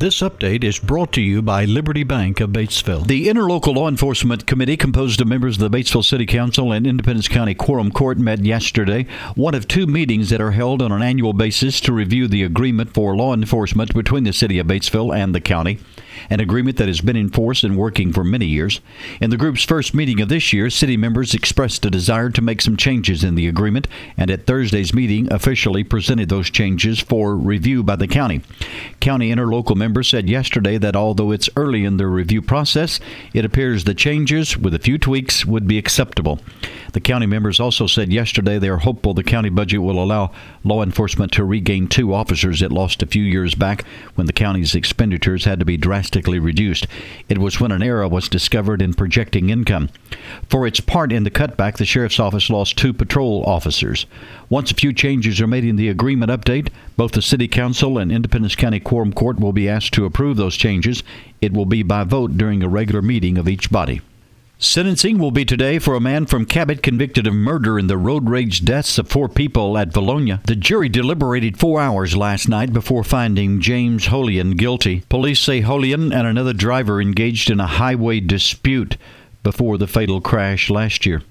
This update is brought to you by Liberty Bank of Batesville. The Interlocal Law Enforcement Committee, composed of members of the Batesville City Council and Independence County Quorum Court, met yesterday, one of two meetings that are held on an annual basis to review the agreement for law enforcement between the city of Batesville and the county, an agreement that has been in force and working for many years. In the group's first meeting of this year, city members expressed a desire to make some changes in the agreement, and at Thursday's meeting officially presented those changes for review by the county. County interlocal members said yesterday that although it's early in the review process, it appears the changes, with a few tweaks, would be acceptable. The county members also said yesterday they are hopeful the county budget will allow law enforcement to regain 2 officers it lost a few years back when the county's expenditures had to be drastically reduced. It was when an error was discovered in projecting income. For its part in the cutback, the sheriff's office lost 2 patrol officers. Once a few changes are made in the agreement update, both the City Council and Independence County Quorum Court will be asked to approve those changes. It will be by vote during a regular meeting of each body. Sentencing will be today for a man from Cabot convicted of murder in the road rage deaths of 4 people at Valonia. The jury deliberated 4 hours last night before finding James Holian guilty. Police say Holian and another driver engaged in a highway dispute before the fatal crash last year.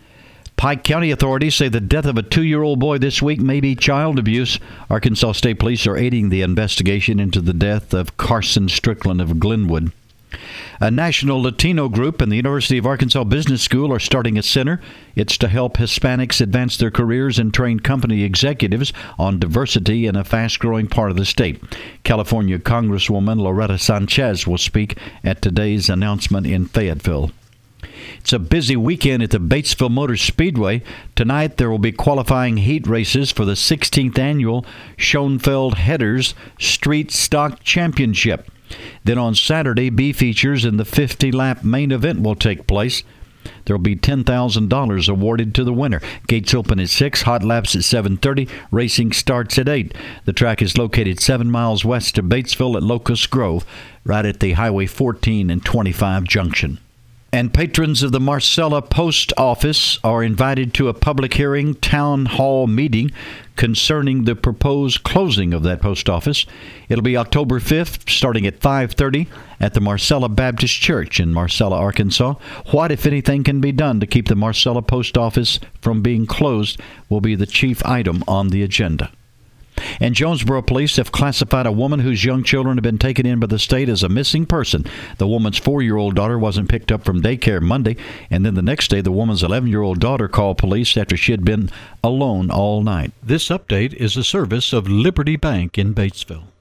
Pike County authorities say the death of a 2-year-old boy this week may be child abuse. Arkansas State Police are aiding the investigation into the death of Carson Strickland of Glenwood. A national Latino group and the University of Arkansas Business School are starting a center. It's to help Hispanics advance their careers and train company executives on diversity in a fast-growing part of the state. California Congresswoman Loretta Sanchez will speak at today's announcement in Fayetteville. It's a busy weekend at the Batesville Motor Speedway. Tonight there will be qualifying heat races for the 16th annual Schoenfeld Headers Street Stock Championship. Then on Saturday, B features in the 50-lap main event will take place. There will be $10,000 awarded to the winner. Gates open at 6, hot laps at 7:30. Racing starts at 8. The track is located 7 miles west of Batesville at Locust Grove, right at the Highway 14 and 25 junction. And patrons of the Marcella Post Office are invited to a public hearing town hall meeting concerning the proposed closing of that post office. It'll be October 5th, starting at 5:30 at the Marcella Baptist Church in Marcella, Arkansas. What, if anything, can be done to keep the Marcella Post Office from being closed will be the chief item on the agenda. And Jonesboro police have classified a woman whose young children have been taken in by the state as a missing person. The woman's 4-year-old daughter wasn't picked up from daycare Monday, and then the next day the woman's 11-year-old daughter called police after she had been alone all night. This update is a service of Liberty Bank in Batesville.